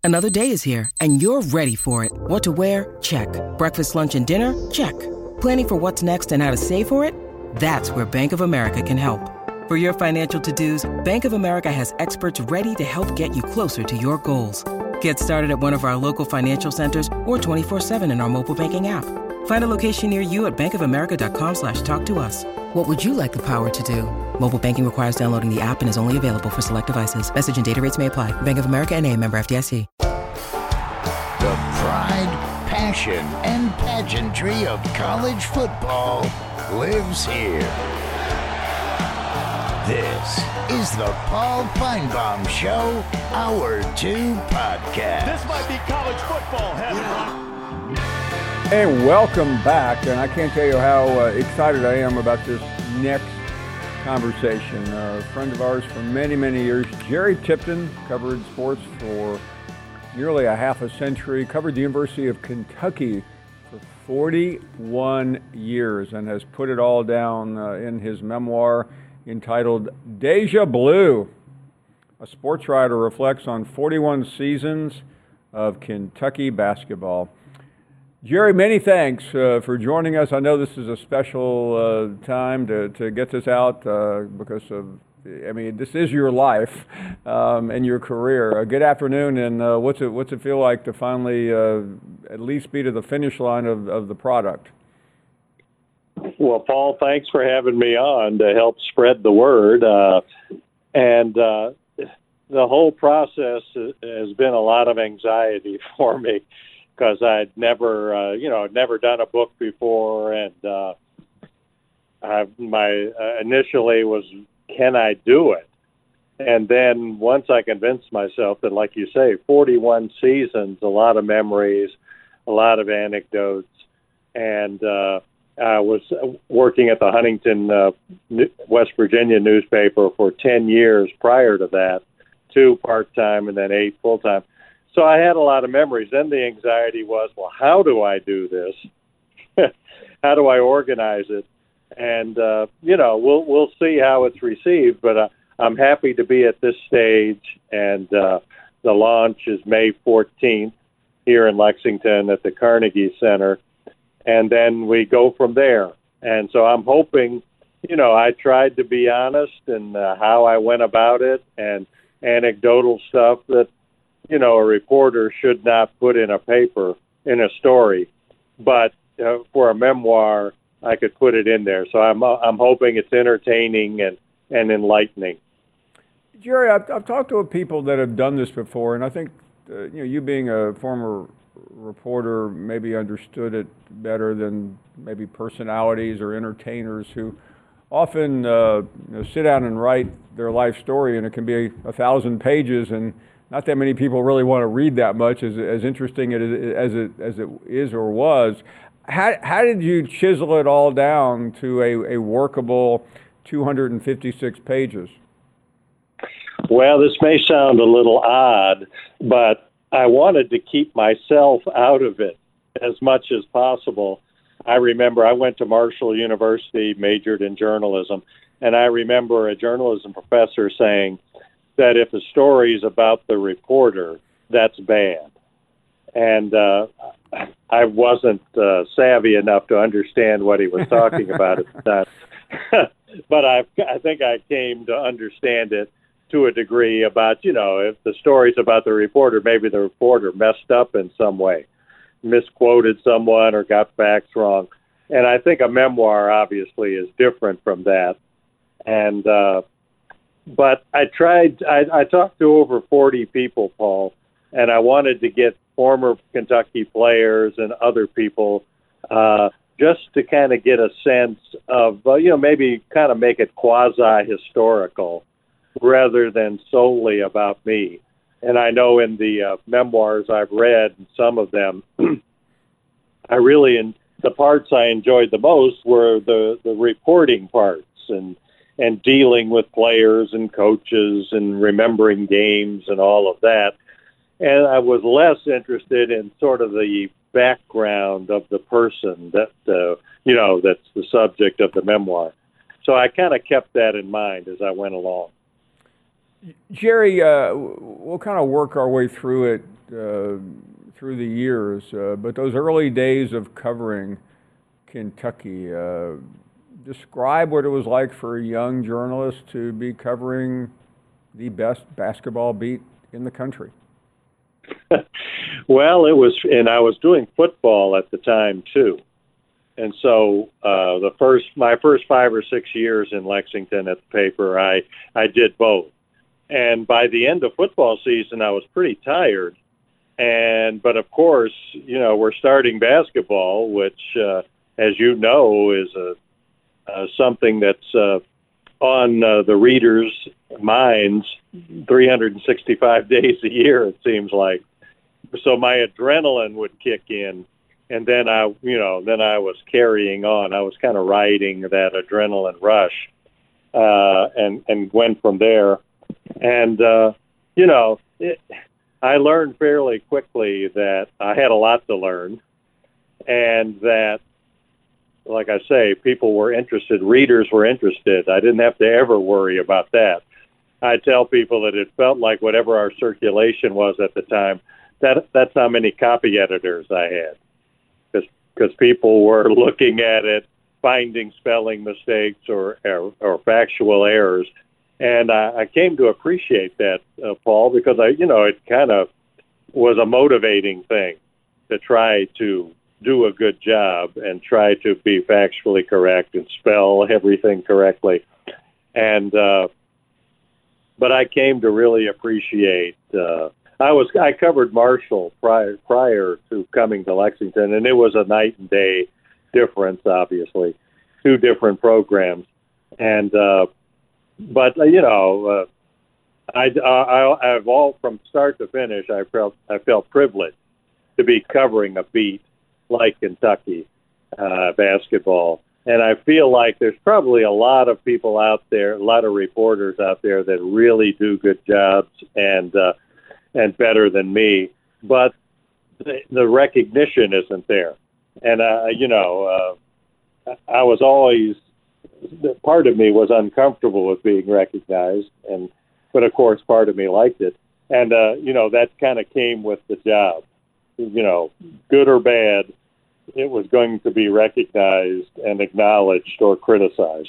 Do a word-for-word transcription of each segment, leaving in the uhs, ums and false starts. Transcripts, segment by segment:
Another day is here, and you're ready for it. What to wear? Check. Breakfast, lunch, and dinner? Check. Planning for what's next and how to save for it? That's where Bank of America can help. For your financial to-dos, Bank of America has experts ready to help get you closer to your goals. Get started at one of our local financial centers or twenty-four seven in our mobile banking app. Find a location near you at bankofamerica.com slash talk to us. What would you like the power to do? Mobile banking requires downloading the app and is only available for select devices. Message and data rates may apply. Bank of America N A, member F D I C. The pride, passion, and pageantry of college football lives here. This is the Paul Finebaum Show, Hour two podcast. This might be college football heaven. Hey, welcome back, and I can't tell you how uh, excited I am about this next conversation. Uh, a friend of ours for many, many years, Jerry Tipton, covered sports for nearly a half a century, covered the University of Kentucky for forty-one years, and has put it all down uh, in his memoir entitled Deja Blue. A sports writer reflects on forty-one seasons of Kentucky basketball. Jerry, many thanks uh, for joining us. I know this is a special uh, time to, to get this out uh, because of, I mean, this is your life um, and your career. Uh, good afternoon, and uh, what's it what's it feel like to finally uh, at least be to the finish line of, of the product? Well, Paul, thanks for having me on to help spread the word. Uh, and uh, the whole process has been a lot of anxiety for me, because I'd never, uh, you know, I'd never done a book before, and uh, I, my uh, initially was, can I do it? And then once I convinced myself that, like you say, forty-one seasons, a lot of memories, a lot of anecdotes, and uh, I was working at the Huntington, uh, West Virginia newspaper for ten years prior to that, two part-time and then eight full-time. So I had a lot of memories. Then the anxiety was, well, how do I do this? How do I organize it? And, uh, you know, we'll we'll see how it's received. But uh, I'm happy to be at this stage. And uh, the launch is May fourteenth here in Lexington at the Carnegie Center. And then we go from there. And so I'm hoping, you know, I tried to be honest in uh, how I went about it, and anecdotal stuff that, you know, a reporter should not put in a paper, in a story. But uh, for a memoir, I could put it in there. So I'm uh, I'm hoping it's entertaining and, and enlightening. Jerry, I've, I've talked to people that have done this before, and I think, uh, you know, you being a former reporter maybe understood it better than maybe personalities or entertainers who often uh, you know, sit down and write their life story, and it can be a, a thousand pages, and not that many people really want to read that much, as as interesting it is, as it as it is or was. How how did you chisel it all down to a, a workable two hundred fifty-six pages? Well, this may sound a little odd, but I wanted to keep myself out of it as much as possible. I remember I went to Marshall University, majored in journalism, and I remember a journalism professor saying that if a story is about the reporter, that's bad. And uh, I wasn't uh, savvy enough to understand what he was talking about at the time. But I, I think I came to understand it to a degree about, you know, if the story's about the reporter, maybe the reporter messed up in some way, misquoted someone or got facts wrong. And I think a memoir, obviously, is different from that. And uh, but I tried, I, I talked to over forty people, Paul, and I wanted to get former Kentucky players and other people uh, just to kind of get a sense of, uh, you know, maybe kind of make it quasi-historical rather than solely about me. And I know in the uh, memoirs I've read, some of them, I really, in the parts I enjoyed the most were the, the reporting parts and and dealing with players and coaches and remembering games and all of that. And I was less interested in sort of the background of the person that, uh, you know, that's the subject of the memoir. So I kind of kept that in mind as I went along. Jerry, uh, we'll kind of work our way through it uh, through the years, uh, but those early days of covering Kentucky, uh, describe what it was like for a young journalist to be covering the best basketball beat in the country. Well, it was, and I was doing football at the time too. And so uh, the first, my first five or six years in Lexington at the paper, I, I did both. And by the end of football season, I was pretty tired. And, but of course, you know, we're starting basketball, which, uh, as you know, is a, uh, something that's uh, on uh, the readers' minds three hundred sixty-five days a year, it seems like. So my adrenaline would kick in. And then I, you know, then I was carrying on. I was kind of riding that adrenaline rush, uh, and and went from there. And uh, you know, it, I learned fairly quickly that I had a lot to learn, and that, like I say, people were interested. Readers were interested. I didn't have to ever worry about that. I tell people that it felt like whatever our circulation was at the time, that that's how many copy editors I had. Because people were looking at it, finding spelling mistakes or or, or factual errors, and I, I came to appreciate that, uh, Paul, because I, you know, it kind of was a motivating thing to try to do a good job and try to be factually correct and spell everything correctly, and uh, but I came to really appreciate. Uh, I was I covered Marshall prior prior to coming to Lexington, and it was a night and day difference. Obviously, two different programs, and uh, but uh, you know, uh, I, I I've all from start to finish. I felt I felt privileged to be covering a beat like Kentucky uh, basketball, and I feel like there's probably a lot of people out there, a lot of reporters out there that really do good jobs and. Uh, and better than me, but the, the recognition isn't there. And, uh, you know, uh, I was always, part of me was uncomfortable with being recognized, and but of course part of me liked it. And, uh, you know, that kind of came with the job. You know, good or bad, it was going to be recognized and acknowledged or criticized.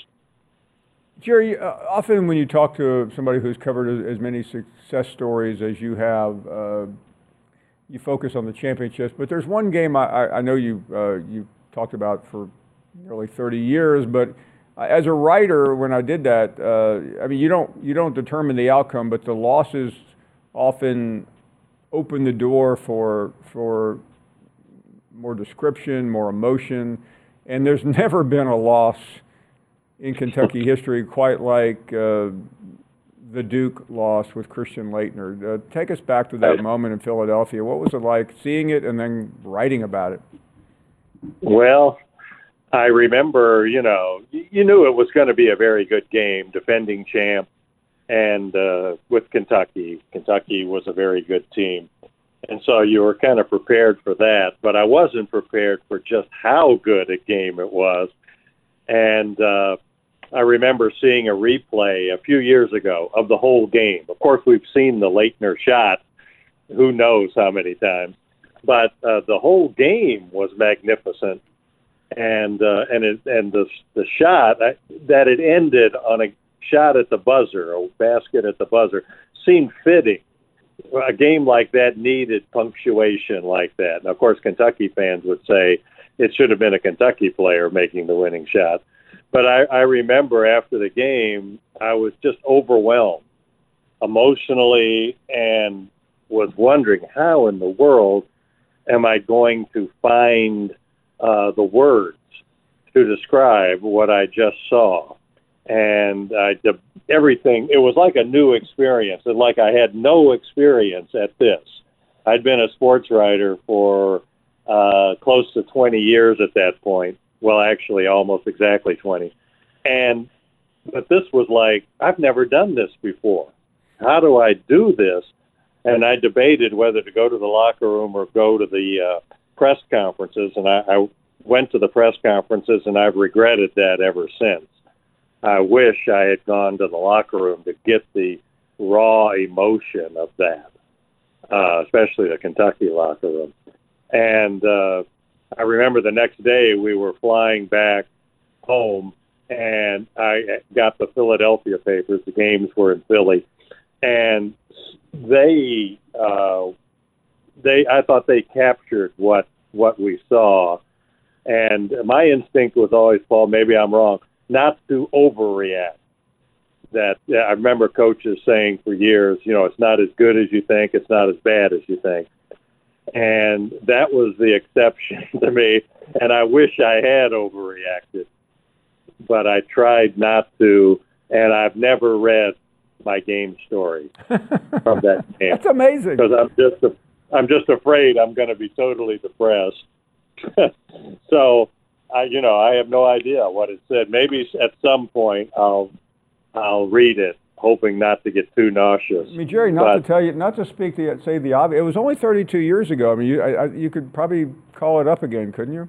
Jerry, uh, often when you talk to somebody who's covered as, as many success stories as you have, uh, you focus on the championships. But there's one game I, I, I know you uh, you talked about for nearly thirty years. But as a writer, when I did that, uh, I mean, you don't you don't determine the outcome, but the losses often open the door for for more description, more emotion, and there's never been a loss in Kentucky history quite like uh, the Duke loss with Christian Laettner. Uh, take us back to that moment in Philadelphia. What was it like seeing it and then writing about it? Well, I remember, you know, you knew it was going to be a very good game, defending champ, and uh, with Kentucky. Kentucky was a very good team. And so you were kind of prepared for that, but I wasn't prepared for just how good a game it was. And uh, I remember seeing a replay a few years ago of the whole game. Of course, we've seen the Laettner shot, who knows how many times. But uh, the whole game was magnificent. And uh, and it, and the the shot, uh, that it ended on a shot at the buzzer, a basket at the buzzer, seemed fitting. A game like that needed punctuation like that. And of course, Kentucky fans would say, it should have been a Kentucky player making the winning shot. But I, I remember after the game, I was just overwhelmed emotionally and was wondering, how in the world am I going to find uh, the words to describe what I just saw? And I, everything, it was like a new experience, and like I had no experience at this. I'd been a sports writer for Uh, close to twenty years at that point. Well, actually, almost exactly twenty. And, but this was like, I've never done this before. How do I do this? And I debated whether to go to the locker room or go to the uh, press conferences. And I, I went to the press conferences, and I've regretted that ever since. I wish I had gone to the locker room to get the raw emotion of that, uh, especially the Kentucky locker room. And uh, I remember the next day we were flying back home, and I got the Philadelphia papers. The games were in Philly, and they, uh, they, I thought they captured what what we saw. And my instinct was always, Paul, maybe I'm wrong, not to overreact. That yeah, I remember coaches saying for years, you know, it's not as good as you think, it's not as bad as you think. And that was the exception to me, and I wish I had overreacted. But I tried not to, and I've never read my game story from that game. That's amazing. Because I'm just, a, I'm just afraid I'm going to be totally depressed. So, I, you know, I have no idea what it said. Maybe at some point I'll, I'll read it, hoping not to get too nauseous. I mean, Jerry, not but, to tell you, not to speak the say the obvious. It was only thirty-two years ago. I mean, you, I, you could probably call it up again, couldn't you?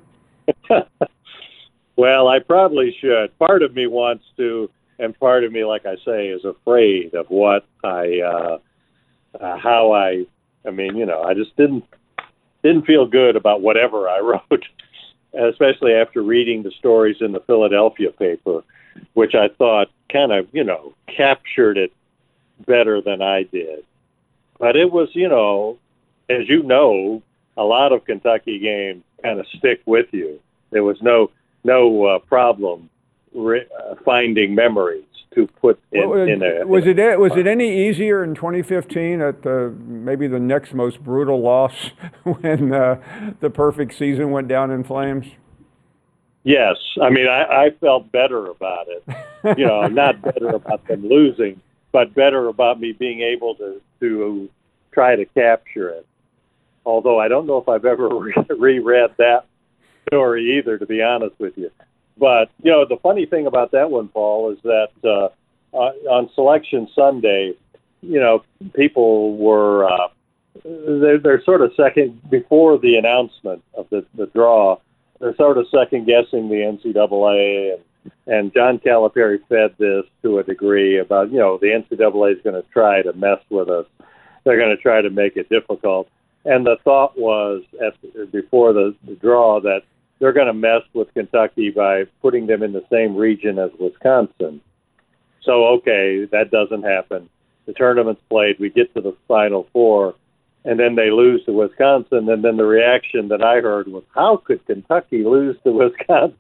Well, I probably should. Part of me wants to, and part of me, like I say, is afraid of what I, uh, uh, how I. I mean, you know, I just didn't didn't feel good about whatever I wrote, especially after reading the stories in the Philadelphia paper, which I thought kind of, you know, captured it better than I did. But it was, you know, as you know, a lot of Kentucky games kind of stick with you. There was no no uh, problem re- uh, finding memories to put in, well, in a. Was in it a, was it any easier in twenty fifteen at the maybe the next most brutal loss when uh, the perfect season went down in flames? Yes, I mean I, I felt better about it. You know, not better about them losing, but better about me being able to to try to capture it. Although I don't know if I've ever re- reread that story either, to be honest with you. But, you know, the funny thing about that one, Paul, is that uh, uh, on Selection Sunday, you know, people were, uh, they're, they're sort of second, before the announcement of the, the draw, they're sort of second-guessing the N C double A, and, and John Calipari fed this to a degree about, you know, the N C double A is going to try to mess with us. They're going to try to make it difficult. And the thought was, at, before the, the draw, that they're going to mess with Kentucky by putting them in the same region as Wisconsin. So, okay, that doesn't happen. The tournament's played. We get to the Final Four, and then they lose to Wisconsin. And then the reaction that I heard was, how could Kentucky lose to Wisconsin?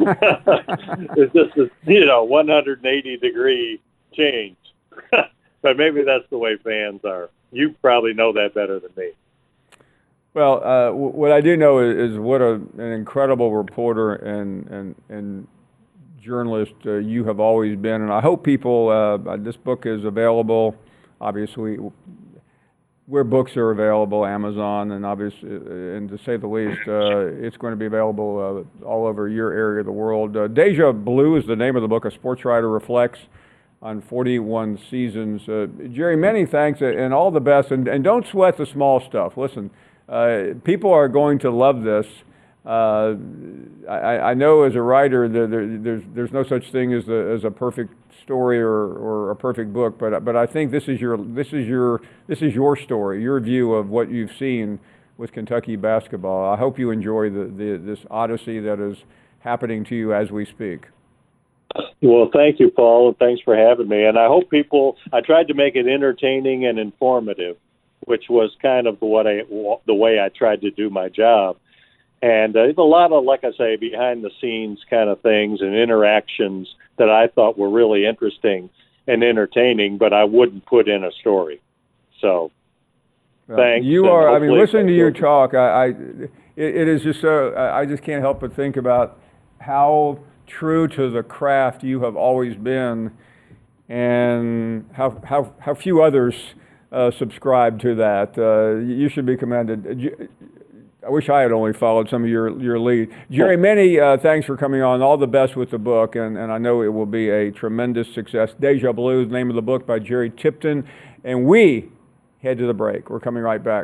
It's just a, you know, one hundred eighty degree change. But maybe that's the way fans are. You probably know that better than me. Well, uh, w- what I do know is, is what a, an incredible reporter and and, and journalist uh, you have always been, and I hope people. Uh, this book is available, obviously, where books are available, Amazon, and obviously, and to say the least, uh, it's going to be available uh, all over your area of the world. Uh, Deja Blue is the name of the book. A sports writer reflects on forty-one seasons. Uh, Jerry, many thanks, and all the best. And, and don't sweat the small stuff. Listen. Uh, people are going to love this. Uh, I, I know as a writer that there, there's there's no such thing as a as a perfect story or, or a perfect book, but but I think this is your this is your this is your story, your view of what you've seen with Kentucky basketball. I hope you enjoy the, the this odyssey that is happening to you as we speak. Well, thank you, Paul, and thanks for having me. And I hope people. I tried to make it entertaining and informative, which was kind of what I, the way I tried to do my job. And uh, there's a lot of, like I say, behind-the-scenes kind of things and interactions that I thought were really interesting and entertaining, but I wouldn't put in a story. So, well, thanks. You are, I mean, listening to you talk, I, I it, it is just so, I just can't help but think about how true to the craft you have always been and how how, how few others Uh, subscribe to that. Uh, you should be commended. I wish I had only followed some of your, your lead. Jerry, many uh, thanks for coming on. All the best with the book, and, and I know it will be a tremendous success. Deja Blue is the name of the book by Jerry Tipton, and we head to the break. We're coming right back.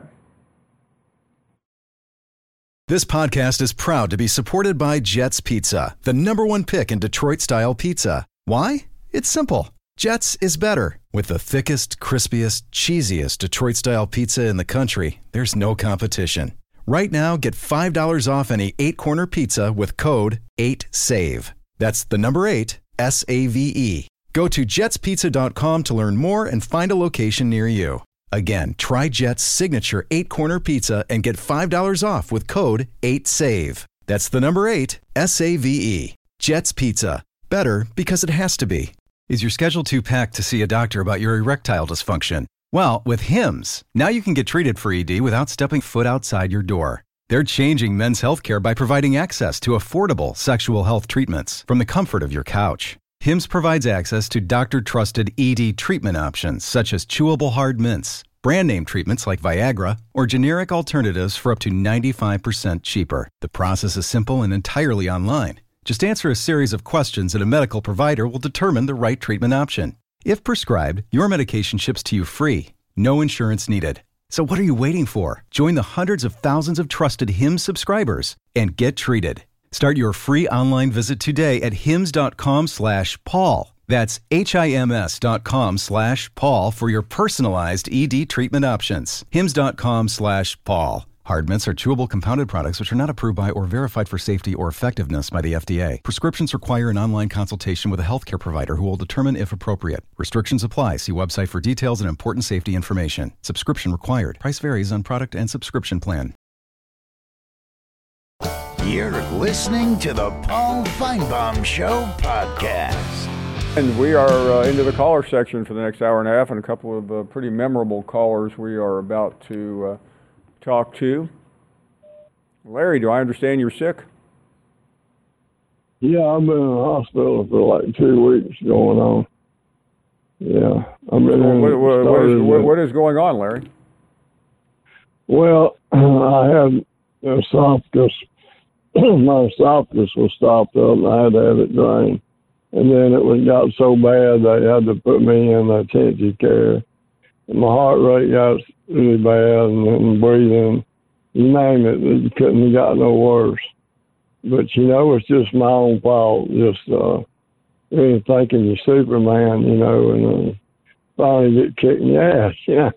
This podcast is proud to be supported by Jets Pizza, the number one pick in Detroit-style pizza. Why? It's simple. Jets is better. With the thickest, crispiest, cheesiest Detroit-style pizza in the country, there's no competition. Right now, get five dollars off any eight-corner pizza with code eight save. That's the number eight, S A V E. Go to jets pizza dot com to learn more and find a location near you. Again, try Jet's signature eight-corner pizza and get five dollars off with code eight save. That's the number eight, S A V E. Jet's Pizza. Better because it has to be. Is your schedule too packed to see a doctor about your erectile dysfunction? Well, with Hims, now you can get treated for E D without stepping foot outside your door. They're changing men's healthcare by providing access to affordable sexual health treatments from the comfort of your couch. Hims provides access to doctor-trusted E D treatment options such as chewable hard mints, brand name treatments like Viagra, or generic alternatives for up to ninety-five percent cheaper. The process is simple and entirely online. Just answer a series of questions and a medical provider will determine the right treatment option. If prescribed, your medication ships to you free. No insurance needed. So what are you waiting for? Join the hundreds of thousands of trusted Hims subscribers and get treated. Start your free online visit today at hims dot com slash Paul. That's H-I-M-S dot com slash Paul for your personalized E D treatment options. hims dot com slash Paul. Hard mints are chewable compounded products which are not approved by or verified for safety or effectiveness by the F D A. Prescriptions require an online consultation with a healthcare provider who will determine if appropriate. Restrictions apply. See website for details and important safety information. Subscription required. Price varies on product and subscription plan. You're listening to the Paul Feinbaum Show podcast. And we are uh, into the caller section for the next hour and a half, and a couple of uh, pretty memorable callers we are about to uh, talk to. Larry, do I understand you're sick? Yeah, I've been in the hospital for like two weeks going on. Yeah, I've been in. What, what, what, is, what, what is going on, Larry? Well, I had esophagus. My esophagus was stopped up, and I had to have it drained. And then it was got so bad they had to put me in intensive care. And my heart rate got really bad, and, and breathing, you name it, it couldn't have got no worse. But, you know, it's just my own fault, just uh, really thinking you're Superman, you know, and uh, finally get kicked in the ass, yeah.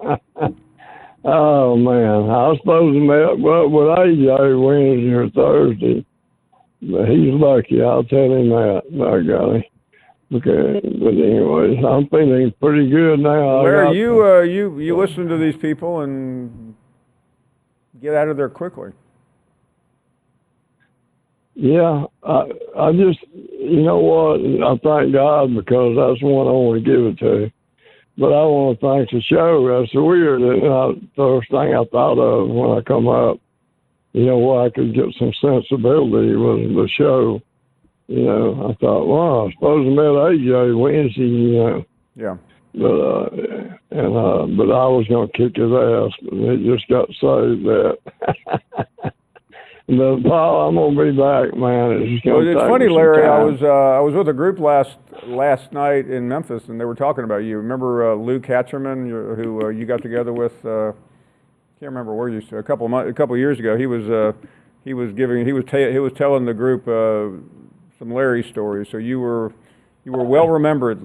Oh, man, I was supposed to meet up with A J Wednesday or Thursday, but he's lucky, I'll tell him that, by golly. Okay, but anyways, I'm feeling pretty good now. Larry, you uh, you you listen to these people and get out of there quickly. Yeah, I I just, you know what, I thank God because that's the one I want to give it to. But I want to thank the show. That's weird. That I, the first thing I thought of when I come up, you know, where I could get some sensibility was the show. You know, I thought, well, I suppose I met A J Wednesday, you know. Yeah. But uh, and uh, but I was gonna kick his ass, but it just got saved that. But Paul, I'm gonna be back, man. It's, just gonna well, it's take funny, me some Larry. I time. was uh, I was with a group last last night in Memphis, and they were talking about you. Remember uh, Luke Hatcherman, who uh, you got together with? Uh, can't remember where you a couple of months, a couple of years ago. He was uh, he was giving he was ta- he was telling the group uh, some Larry stories. So you were you were well remembered.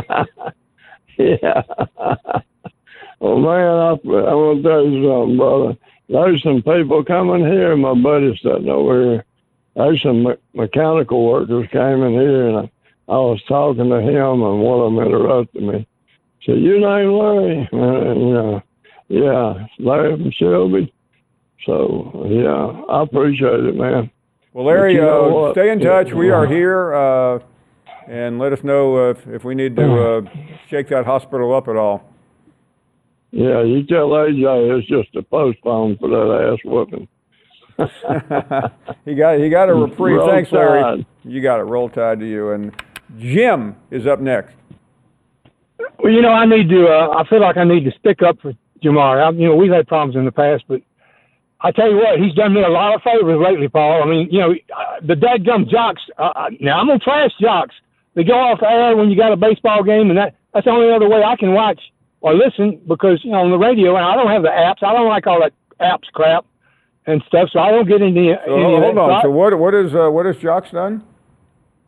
Yeah. Well, man, I, I want to tell you something, brother. There's some people coming here, my buddy's sitting over here. There's some me- mechanical workers came in here, and I, I was talking to him, and one of them interrupted me. Said, "Your name Larry?" And, you know, yeah, Larry from Shelby. So, yeah, I appreciate it, man. Well, Larry, you know uh, stay in touch. Yeah. We are here, uh, and let us know if, if we need to uh, shake that hospital up at all. Yeah, you tell A J it's just a postpone for that ass whooping. he got he got a reprieve. Roll Thanks, Larry. Tide. You got it. Roll Tide to you. And Jim is up next. Well, you know, I need to. Uh, I feel like I need to stick up for Jamar. I, you know, we've had problems in the past, but I tell you what, he's done me a lot of favors lately, Paul. I mean, you know, uh, the dadgum jocks. Uh, now I'm gonna trash jocks. They go off the air when you got a baseball game, and that that's the only other way I can watch or listen, because, you know, on the radio, and I don't have the apps. I don't like all that apps crap and stuff, so I don't get into So any hold of that. on. So, I, so what what is uh, what has Jocks done?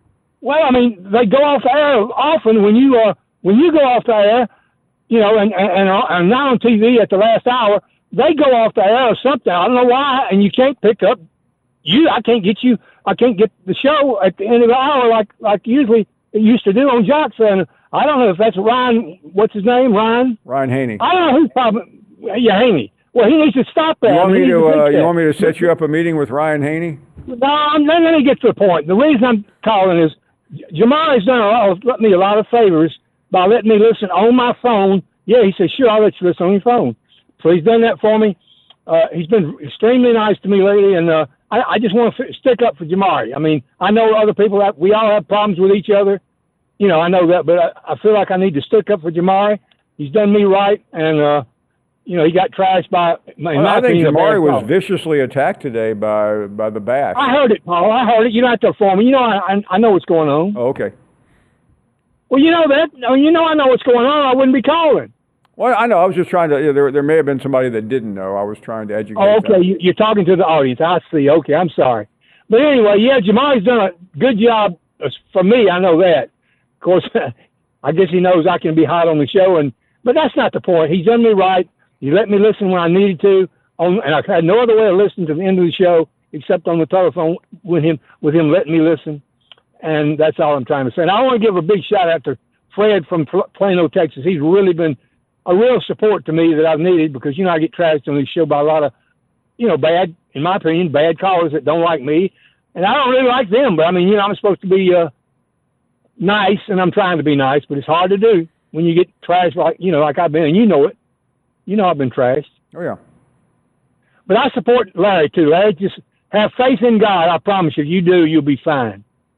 Well, I mean, they go off the air often when you uh, when you go off the air, you know, and, and, and not on T V at the last hour, they go off the air or something. I don't know why, and you can't pick up. You, I can't get you. I can't get the show at the end of the hour like like usually it used to do on Jock Center. I don't know if that's Ryan. What's his name? Ryan. Ryan Haney. I don't know who's probably. Yeah, Haney. Well, he needs to stop that. You want I mean, me to? to Uh, you want me to set you up a meeting with Ryan Haney? No, let me get to the point. The reason I'm calling is Jamari's done a lot, let me a lot of favors by letting me listen on my phone. Yeah, he said, sure, I'll let you listen on your phone. So he's done that for me. Uh, he's been extremely nice to me lately, and uh, I, I just want to f- stick up for Jamari. I mean, I know other people, have, we all have problems with each other. You know, I know that, but I, I feel like I need to stick up for Jamari. He's done me right, and, uh, you know, he got trashed by. Well, I think Jamari was viciously attacked today by by the Bash. I heard it, Paul. I heard it. You don't have to inform me. You know, I I know what's going on. Oh, okay. Well, you know that. You know, I know what's going on. I wouldn't be calling. Well, I know. I was just trying to. You know, there there may have been somebody that didn't know. I was trying to educate. Oh, okay. them. You, you're talking to the audience. I see. Okay, I'm sorry. But anyway, yeah, Jamari's done a good job for me. I know that. Of course, I guess he knows I can be hot on the show, and but that's not the point. He's done me right. He let me listen when I needed to, on, and I've had no other way of listening to the end of the show except on the telephone with him, with him letting me listen. And that's all I'm trying to say. And I want to give a big shout out to Fred from Plano, Texas. He's really been a real support to me that I've needed because, you know, I get trashed on this show by a lot of, you know, bad, in my opinion, bad callers that don't like me. And I don't really like them, but I mean, you know, I'm supposed to be uh, nice, and I'm trying to be nice, but it's hard to do when you get trashed like, you know, like I've been, and you know it. You know I've been trashed. Oh, yeah. But I support Larry, too. Larry, just have faith in God. I promise you, if you do, you'll be fine.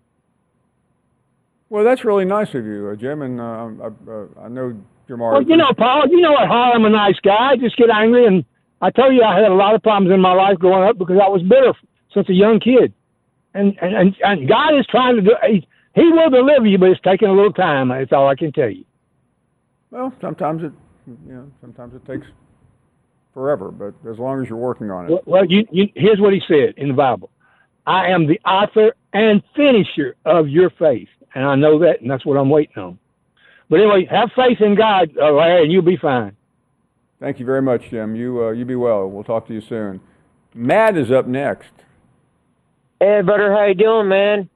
Well, that's really nice of you, uh, Jim, and uh, I, uh, I know Jamari. Well, you know, Paul, you know what, I'm a nice guy. I just get angry, and I tell you, I had a lot of problems in my life growing up because I was bitter since a young kid. And and, and, and God is trying to do, he, he will deliver you, but it's taking a little time. That's all I can tell you. Well, sometimes it You know, sometimes it takes forever, but as long as you're working on it. Well, well you, you, here's what he said in the Bible. I am the author and finisher of your faith. And I know that, and that's what I'm waiting on. But anyway, have faith in God, uh, Larry, and you'll be fine. Thank you very much, Jim. You, uh, you be well. We'll talk to you soon. Matt is up next. Hey, brother, how you doing, man?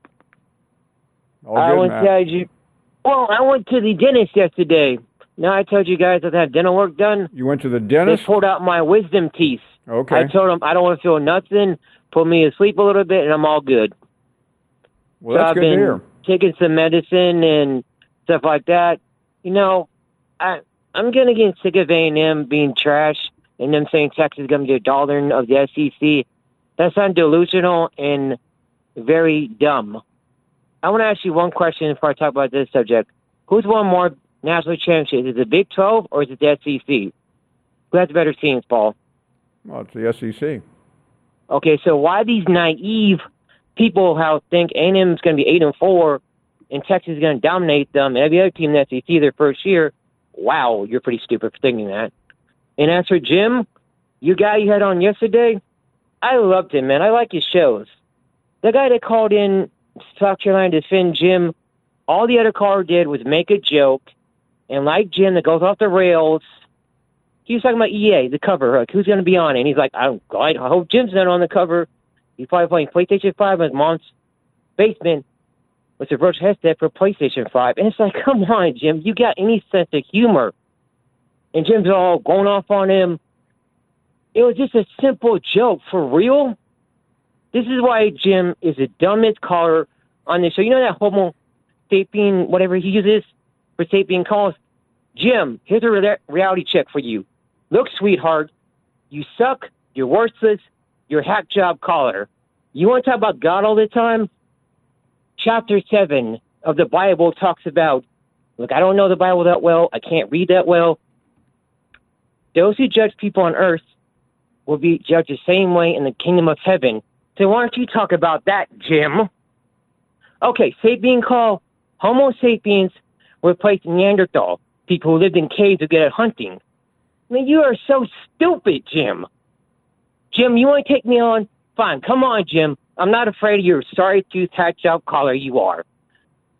All I good, want Matt. to tell you, well, I went to the dentist yesterday. Now, I told you guys that I have dental work done. You went to the dentist? They pulled out my wisdom teeth. Okay. I told them I don't want to feel nothing, put me to sleep a little bit, and I'm all good. Well, so that's I've good been to hear. taking some medicine and stuff like that. You know, I, I'm going to get sick of A and M being trash and them saying Texas is going to be a darling of the S E C. That sounds delusional and very dumb. I want to ask you one question before I talk about this subject. Who's won more national championships? Is it the Big twelve or is it the S E C? Who has better teams, Paul? Well, it's the S E C. Okay, so why these naive people how think A and M is going to be eight and four and Texas is going to dominate them and every other team in the S E C their first year? Wow, you're pretty stupid for thinking that. And as for Jim, you guy you had on yesterday, I loved him, man. I like his shows. The guy that called in South Carolina to defend Jim, all the other caller did was make a joke, and like Jim that goes off the rails, he was talking about E A, the cover, like who's going to be on it. And he's like, I, I hope Jim's not on the cover. He's probably playing PlayStation five in his mom's basement with a virtual headset for PlayStation five. And it's like, come on, Jim, you got any sense of humor? And Jim's all going off on him. It was just a simple joke, for real. This is why Jim is the dumbest caller on this show. You know that homo sapien, whatever he uses for sapien calls? Jim, here's a re- reality check for you. Look, sweetheart, you suck, you're worthless, you're a hack job caller. You want to talk about God all the time? Chapter seven of the Bible talks about, look, I don't know the Bible that well, I can't read that well. Those who judge people on earth will be judged the same way in the kingdom of heaven. So why don't you talk about that, Jim? Okay, sapien call, Homo sapiens replaced Neanderthal, people who lived in caves who get at hunting. I mean, you are so stupid, Jim. Jim, you want to take me on? Fine, come on, Jim. I'm not afraid of your sorry tooth hat job caller you are.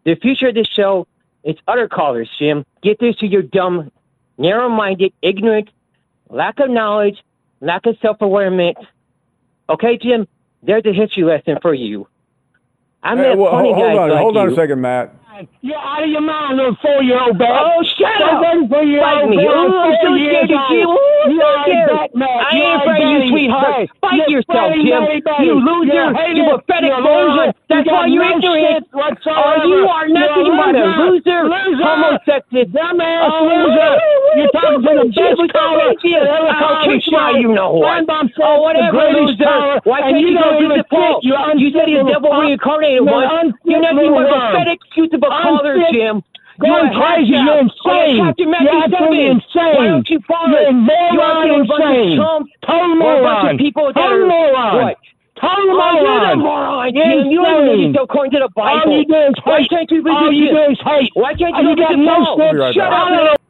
The future of this show is other callers, Jim. Get this to your dumb, narrow-minded, ignorant, lack of knowledge, lack of self-awareness. Okay, Jim? There's a history lesson for you. I'm hey, that well, funny hold guy on, like hold on you. a second, Matt. You're out of your mind, little four-year-old bat. Oh, shut up! Fight me. Oh, I'm so scared of you. Oh, I'm so scared. I ain't afraid of you, sweetheart. Fight yourself, Jim. You loser. You pathetic loser. That's why you're ignorant. Oh, you are nothing but a loser. Homosexual. Dumbass loser. You're talking to the best caller. I'll kick my you know what. Oh, whatever, loser. Why can't you go visit Paul? You said he's devil reincarnated once. You're nothing but a pathetic, stupid caller, Jim. Going crazy, you're insane. You're absolutely insane. Why don't you follow You're it? moron, You insane. Total moron. People that Total are, moron. what? Total Oh, moron. you're the moron, You're Jim. You don't insane. even go according to the Bible. All you do is Why hate. can't you All visit you Jim? do is hate. Why can't Oh, you you go got visit no Paul? sense. Right Shut back. up.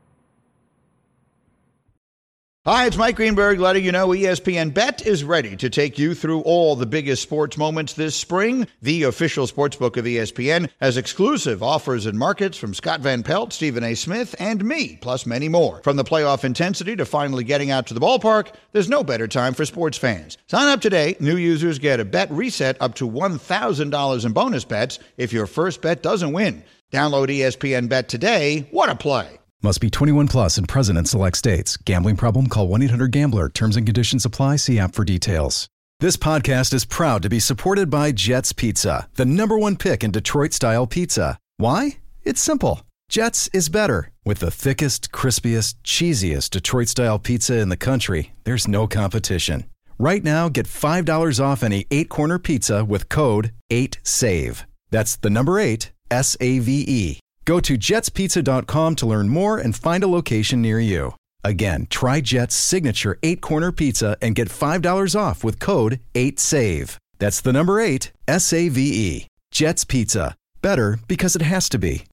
Hi, it's Mike Greenberg letting you know E S P N Bet is ready to take you through all the biggest sports moments this spring. The official sportsbook of E S P N has exclusive offers and markets from Scott Van Pelt, Stephen A. Smith, and me, plus many more. From the playoff intensity to finally getting out to the ballpark, there's no better time for sports fans. Sign up today. New users get a bet reset up to one thousand dollars in bonus bets if your first bet doesn't win. Download E S P N Bet today. What a play. Must be twenty-one plus and present in select states. Gambling problem? Call one eight hundred gambler. Terms and conditions apply. See app for details. This podcast is proud to be supported by Jets Pizza, the number one pick in Detroit-style pizza. Why? It's simple. Jets is better. With the thickest, crispiest, cheesiest Detroit-style pizza in the country, there's no competition. Right now, get five dollars off any eight-corner pizza with code eight save. That's the number eight, S A V E. Go to jets pizza dot com to learn more and find a location near you. Again, try Jet's signature eight-corner pizza and get five dollars off with code eight save. That's the number eight, S A V E. Jet's Pizza. Better because it has to be.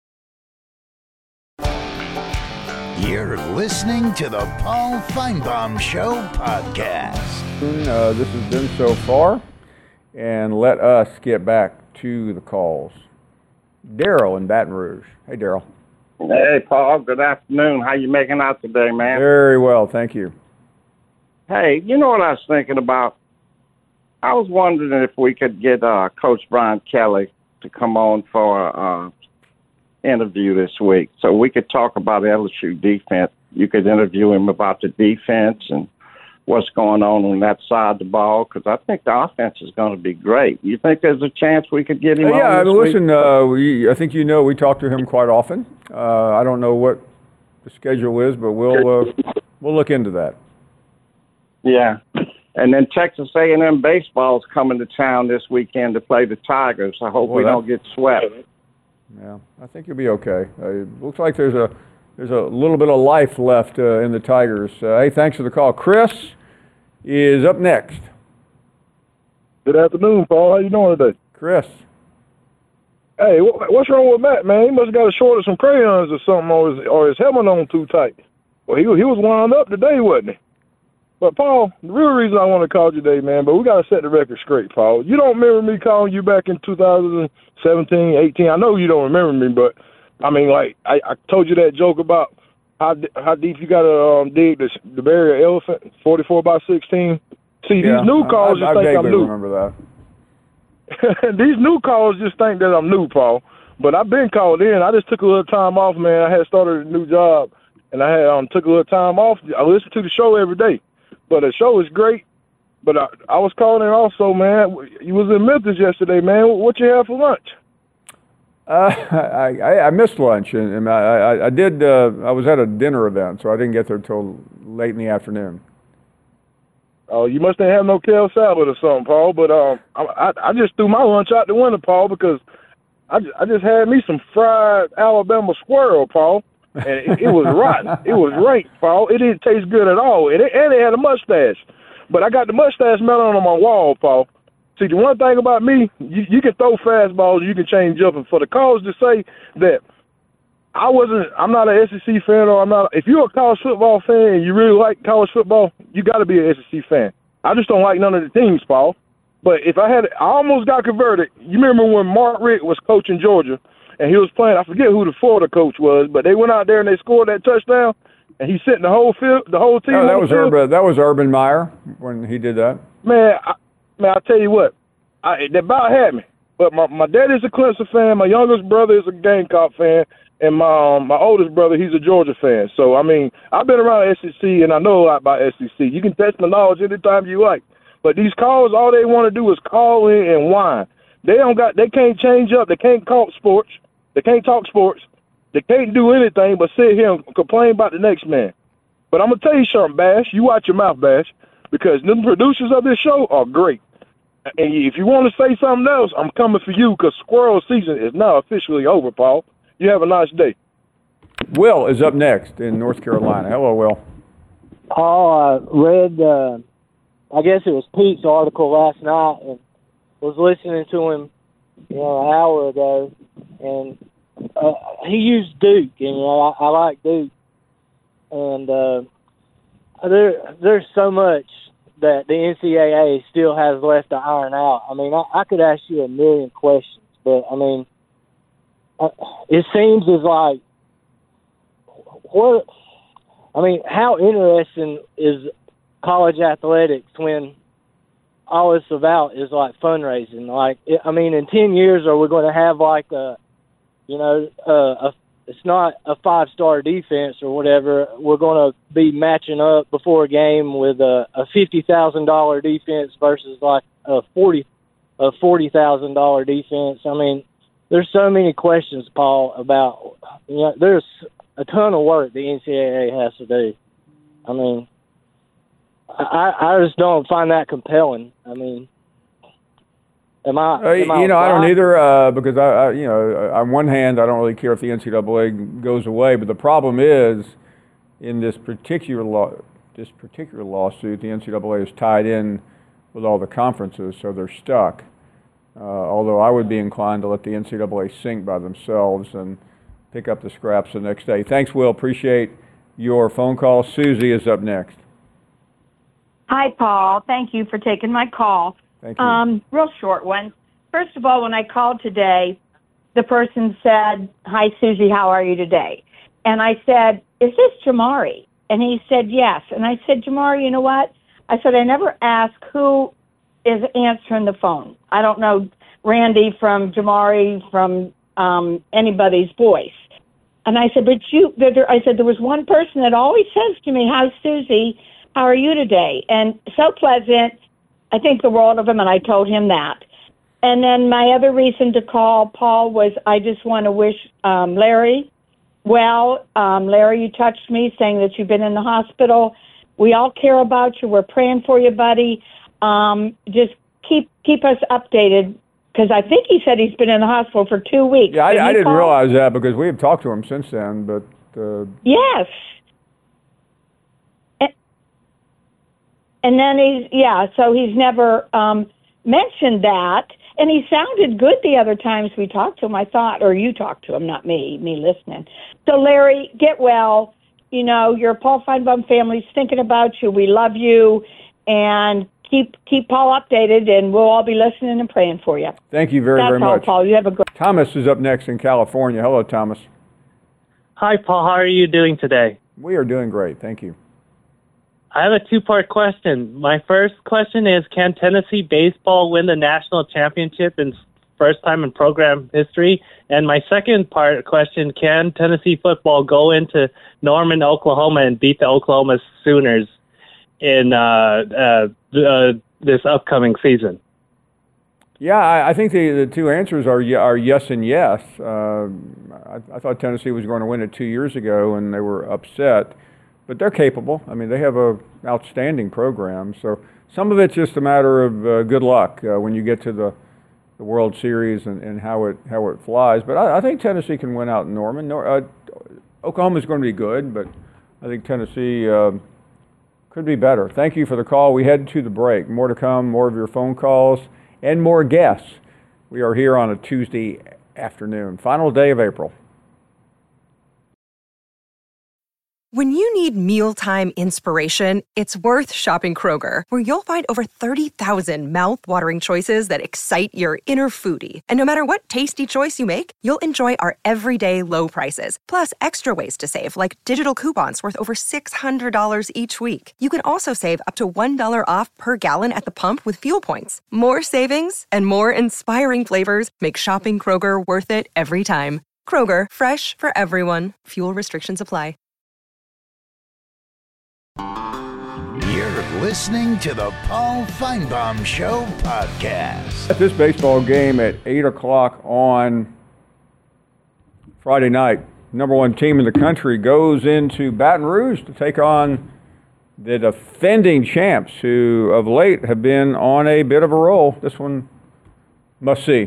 You're listening to the Paul Feinbaum Show podcast. Uh, this has been so far, and let us get back to the calls. Daryl in Baton Rouge. Hey, Daryl. Hey, Paul. Good afternoon. How you making out today, man? Very well, thank you. Hey, you know what I was thinking about? I was wondering if we could get uh, Coach Brian Kelly to come on for an uh, interview this week so we could talk about L S U defense. You could interview him about the defense and what's going on on that side of the ball, because I think the offense is going to be great. You think there's a chance we could get him Uh, on yeah, I this mean, week? listen, uh, we, I think you know we talk to him quite often. Uh, I don't know what the schedule is, but we'll uh, we'll look into that. Yeah. And then Texas A and M baseball is coming to town this weekend to play the Tigers. I hope Boy, we that- don't get swept. Yeah, I think you'll be okay. Uh, it looks like there's a there's a little bit of life left uh, in the Tigers. Uh, hey, thanks for the call. Chris is up next. Good afternoon, Paul. How you doing today? Chris. Hey, wh- what's wrong with Matt, man? He must have got a short of some crayons or something, or his, or his helmet on too tight. Well, he, he was wound up today, wasn't he? But, Paul, the real reason I want to call you today, man, but we got to set the record straight, Paul. You don't remember me calling you back in two thousand seventeen, eighteen. I know you don't remember me, but, I mean, like, I, I told you that joke about how how deep you got to um, dig to, to bury an elephant, forty-four by sixteen. See, Yeah, these new calls I, I, just I think I'm vaguely new. remember that. These new calls just think that I'm new, Paul. But I've been called in. I just took a little time off, man. I had started a new job, and I had um took a little time off. I listen to the show every day. But the show is great. But I, I was calling in also, man. You was in Memphis yesterday, man. What you have for lunch? Uh, I, I, I missed lunch, and, and I, I, I did. Uh, I was at a dinner event, so I didn't get there till late in the afternoon. Oh, you must not have no kale salad or something, Paul. But um, I, I, I just threw my lunch out the window, Paul, because I, just, I just had me some fried Alabama squirrel, Paul, and it, it was rotten. It was rank, Paul. It didn't taste good at all, and it, and it had a mustache. But I got the mustache mounted on my wall, Paul. See, the one thing about me, you, you can throw fastballs, you can change up, and for the cause to say that I wasn't, I'm not an S E C fan, or I'm not, if you're a college football fan and you really like college football, you got to be an S E C fan. I just don't like none of the teams, Paul. But if I had, I almost got converted. You remember when Mark Richt was coaching Georgia, and he was playing. I forget who the Florida coach was, but they went out there and they scored that touchdown, and he sent the whole field, the whole team. No, that on was the field. Urban. That was Urban Meyer when he did that. Man, I, man, I tell you what, I, they about had me. But my my dad is a Clemson fan. My youngest brother is a Gamecock fan. And my um, my oldest brother, he's a Georgia fan. So, I mean, I've been around S E C, and I know a lot about S E C. You can test my knowledge anytime you like. But these calls, all they want to do is call in and whine. They don't got, they can't change up. They can't talk sports. They can't talk sports. They can't do anything but sit here and complain about the next man. But I'm going to tell you something, Bash. You watch your mouth, Bash, because the producers of this show are great. And if you want to say something else, I'm coming for you, because squirrel season is now officially over, Paul. You have a nice day. Will is up next in North Carolina. Hello, Will. Paul, I read, uh, I guess it was Pete's article last night, and was listening to him, you know, an hour ago, and uh, he used Duke, and, you know, I, I like Duke. And uh, there, there's so much that the N C double A still has left to iron out. I mean, I, I could ask you a million questions, but, I mean, Uh, it seems as like what I mean, how interesting is college athletics when all it's about is like fundraising? Like, I mean, in ten years, are we going to have like a, you know, uh, a it's not a five star defense or whatever. We're going to be matching up before a game with a, a fifty thousand dollar defense versus like a forty a forty thousand dollar defense. I mean. There's so many questions, Paul, about, you know, there's a ton of work the N C double A has to do. I mean, I, I just don't find that compelling. I mean, am I? Uh, am I you know, right? I don't either uh, because, I, I, you know, on one hand, I don't really care if the N C double A goes away, but the problem is in this particular law, this particular lawsuit, the N C double A is tied in with all the conferences, so they're stuck. Uh, although I would be inclined to let the N C double A sink by themselves and pick up the scraps the next day. Thanks, Will. Appreciate your phone call. Susie is up next. Hi, Paul. Thank you for taking my call. Thank you. Um, real short one. First of all, when I called today, the person said, "Hi, Susie, how are you today?" And I said, "Is this Jamari?" And he said, "Yes." And I said, "Jamari, you know what?" I said, "I never ask who is answering the phone. I don't know Randy from Jamari from um, anybody's voice." And I said, "But you," there, I said, "there was one person that always says to me, 'How's Susie? How are you today?' And so pleasant. I think the world of him." And I told him that. And then my other reason to call, Paul, was I just want to wish um, Larry well. Um, Larry, you touched me saying that you've been in the hospital. We all care about you. We're praying for you, buddy. Um, just keep keep us updated, because I think he said he's been in the hospital for two weeks. Yeah, I, Did I didn't call? realize that because we have talked to him since then. But uh, yes, and, and then he's yeah, so he's never um, mentioned that, and he sounded good the other times we talked to him. I thought, or you talked to him, not me, me listening. So Larry, get well. You know, your Paul Feinbaum family's thinking about you. We love you, and Keep keep Paul updated, and we'll all be listening and praying for you. Thank you very, That's very all, much. Paul. You have a great. Thomas is up next in California. Hello, Thomas. Hi, Paul. How are you doing today? We are doing great. Thank you. I have a two-part question. My first question is, can Tennessee baseball win the national championship in first time in program history? And my second part question, can Tennessee football go into Norman, Oklahoma, and beat the Oklahoma Sooners in uh, uh, uh, this upcoming season? Yeah, I, I think the, the two answers are are yes and yes. Uh, I, I thought Tennessee was going to win it two years ago, and they were upset. But they're capable. I mean, they have a outstanding program. So some of it's just a matter of uh, good luck uh, when you get to the, the World Series and, and how it how it flies. But I, I think Tennessee can win out in Norman. Nor, uh, Oklahoma's going to be good, but I think Tennessee uh, could be better. Thank you for the call. We head to the break. More to come, more of your phone calls, and more guests. We are here on a Tuesday afternoon, final day of April. When you need mealtime inspiration, it's worth shopping Kroger, where you'll find over thirty thousand mouth-watering choices that excite your inner foodie. And no matter what tasty choice you make, you'll enjoy our everyday low prices, plus extra ways to save, like digital coupons worth over six hundred dollars each week. You can also save up to one dollar off per gallon at the pump with fuel points. More savings and more inspiring flavors make shopping Kroger worth it every time. Kroger, fresh for everyone. Fuel restrictions apply. You're listening to the Paul Feinbaum Show podcast. At this baseball game at eight o'clock on Friday night, number one team in the country goes into Baton Rouge to take on the defending champs, who of late have been on a bit of a roll. This one must see.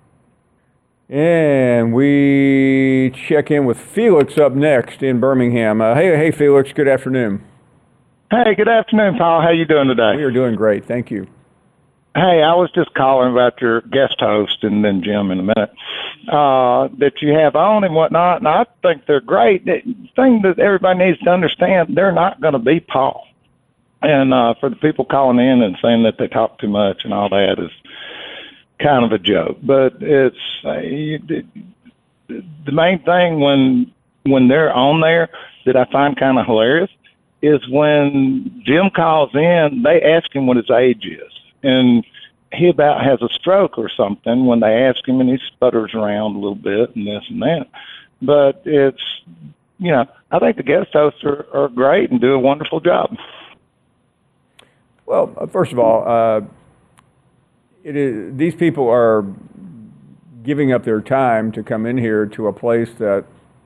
And we check in with Felix up next in Birmingham. Uh, hey, hey, Felix. Good afternoon. Hey, good afternoon, Paul. How you doing today? We are doing great. Thank you. Hey, I was just calling about your guest host and then Jim in a minute, uh, that you have on and whatnot, and I think they're great. The thing that everybody needs to understand, they're not going to be Paul. And uh, for the people calling in and saying that they talk too much and all that is kind of a joke. But it's uh, you, the main thing when when they're on there that I find kind of hilarious is when Jim calls in, they ask him what his age is. And he about has a stroke or something when they ask him, and he sputters around a little bit and this and that. But it's, you know, I think the guest hosts are, are great and do a wonderful job. Well, first of all, uh, it is, these people are giving up their time to come in here to a place that,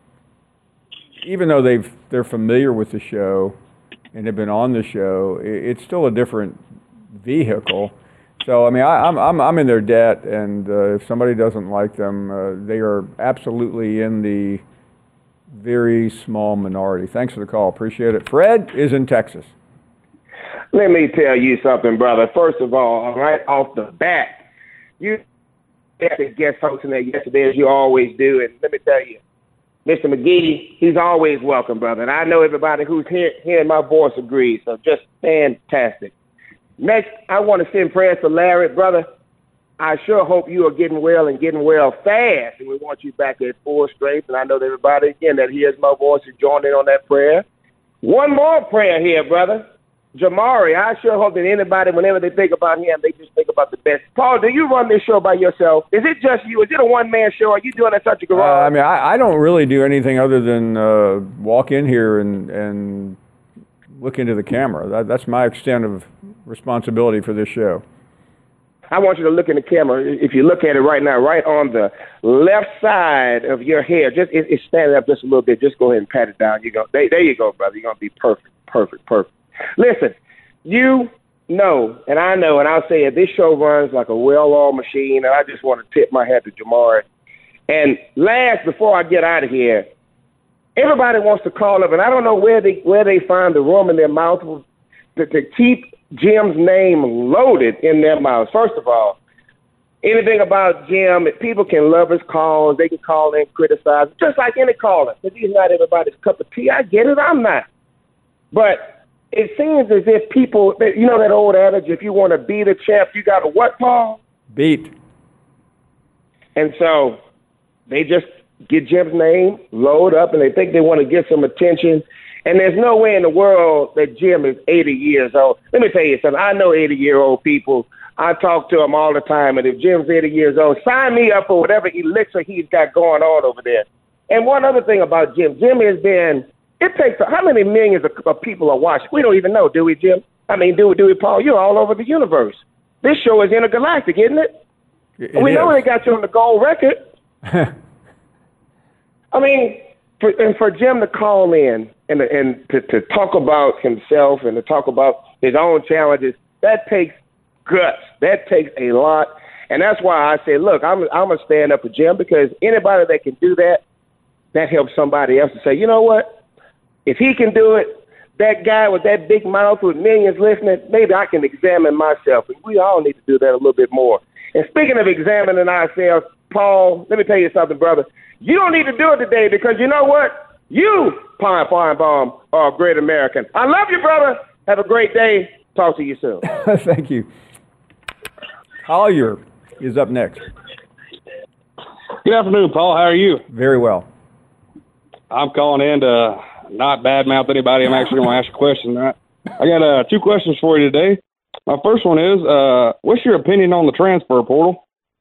even though they've, they're familiar with the show and have been on the show, it's still a different vehicle. So, I mean, I, I'm, I'm, I'm in their debt, and uh, if somebody doesn't like them, uh, they are absolutely in the very small minority. Thanks for the call. Appreciate it. Fred is in Texas. Let me tell you something, brother. First of all, right off the bat, you had the guest hosting there yesterday, as you always do, and let me tell you, Mister McGee, he's always welcome, brother. And I know everybody who's hear, hearing my voice agrees, so just fantastic. Next, I want to send prayers to Larry, brother. I sure hope you are getting well and getting well fast, and we want you back at full strength. And I know that everybody, again, that hears my voice is joining in on that prayer. One more prayer here, brother. Jamari, I sure hope that anybody, whenever they think about him, they just think about the best. Paul, do you run this show by yourself? Is it just you? Is it a one-man show? Are you doing it at such a garage? Uh, I mean, I, I don't really do anything other than uh, walk in here and, and look into the camera. That, that's my extent of responsibility for this show. I want you to look in the camera. If you look at it right now, right on the left side of your hair, just it, it's standing up just a little bit. Just go ahead and pat it down. You go. There, there you go, brother. You're going to be perfect, perfect, perfect. Listen, you know, and I know, and I'll say it, this show runs like a well-oiled machine, and I just want to tip my hat to Jamari. And last, before I get out of here, everybody wants to call up, and I don't know where they where they find the room in their mouth to, to keep Jim's name loaded in their mouths. First of all, anything about Jim, people can love his calls. They can call in, criticize, just like any caller. Because he's not everybody's cup of tea. I get it. I'm not. But it seems as if people, you know that old adage, if you want to beat a champ, you got to what, Paul? Beat. And so they just get Jim's name, load up, and they think they want to get some attention. And there's no way in the world that Jim is eighty years old. Let me tell you something. I know eighty-year-old people. I talk to them all the time. And if Jim's eighty years old, sign me up for whatever elixir he's got going on over there. And one other thing about Jim, Jim has been, it takes, how many millions of, of people are watching? We don't even know, do we, Jim? I mean, do we, do we, Paul? You're all over the universe. This show is intergalactic, isn't it? It we is. know they got you on the gold record. I mean, for, and for Jim to call in and, and to, to talk about himself and to talk about his own challenges, that takes guts. That takes a lot. And that's why I say, look, I'm, I'm going to stand up for Jim, because anybody that can do that, that helps somebody else to say, you know what? If he can do it, that guy with that big mouth with millions listening, maybe I can examine myself. And we all need to do that a little bit more. And speaking of examining ourselves, Paul, let me tell you something, brother. You don't need to do it today, because you know what? You, Paul Feinbaum, are a great American. I love you, brother. Have a great day. Talk to you soon. Thank you. Collier is up next. Good afternoon, Paul. How are you? Very well. I'm calling in to not badmouth anybody. I'm actually going to ask a question. I, I got uh, two questions for you today. My first one is, uh, what's your opinion on the transfer portal?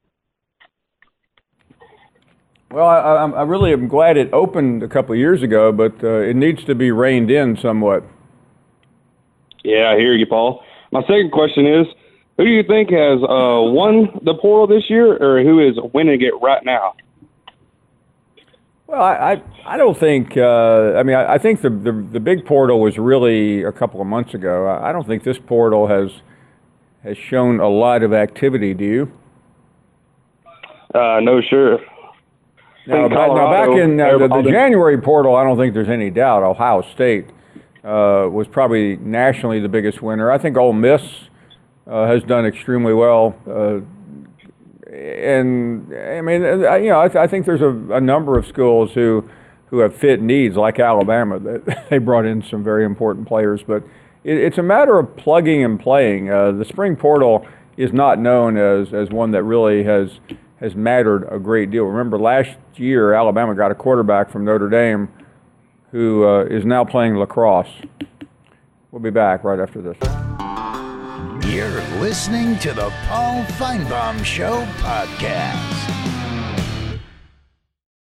Well, I, I, I really am glad it opened a couple of years ago, but uh, it needs to be reined in somewhat. Yeah, I hear you, Paul. My second question is, who do you think has uh, won the portal this year, or who is winning it right now? Well, I, I, I don't think, uh, I mean, I, I think the, the the big portal was really a couple of months ago. I, I don't think this portal has has shown a lot of activity, do you? Uh, no, sure. Now, ba- now back in uh, the, the January portal, I don't think there's any doubt Ohio State uh, was probably nationally the biggest winner. I think Ole Miss uh, has done extremely well. Uh, and, I mean, you know, I, th- I think there's a, a number of schools who, who have fit needs, like Alabama, that they brought in some very important players. But it, it's a matter of plugging and playing. Uh, the spring portal is not known as, as one that really has has mattered a great deal. Remember, last year, Alabama got a quarterback from Notre Dame who uh, is now playing lacrosse. We'll be back right after this. You're listening to the Paul Feinbaum Show podcast.